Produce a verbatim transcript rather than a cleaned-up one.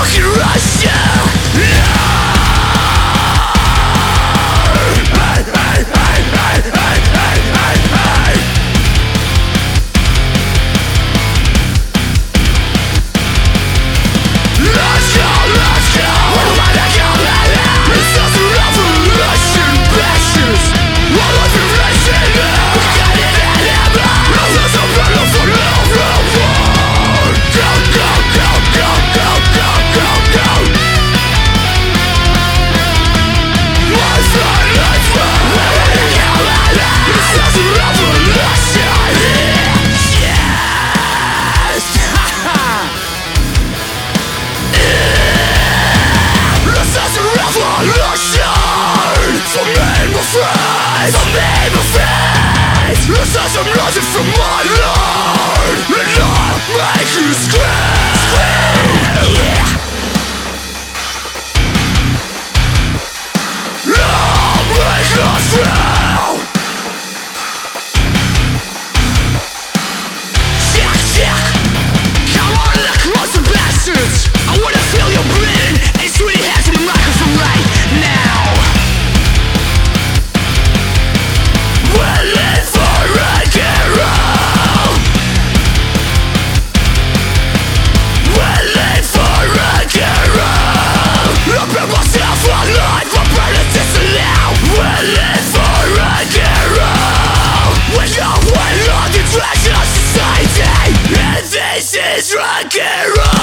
Such a music from my Lord, and I'll make you scream, scream, yeah. I'll make you scream. Jack, Jack, come on, look closer, bastards. I wanna feel your bleeding, and sweetie hands in the microphone right now. We're live for a hero. We're live for a hero. I built myself alive, I'm burning this aloud. We're live for a hero. We're not one on the trash of society, and this is rock and roll.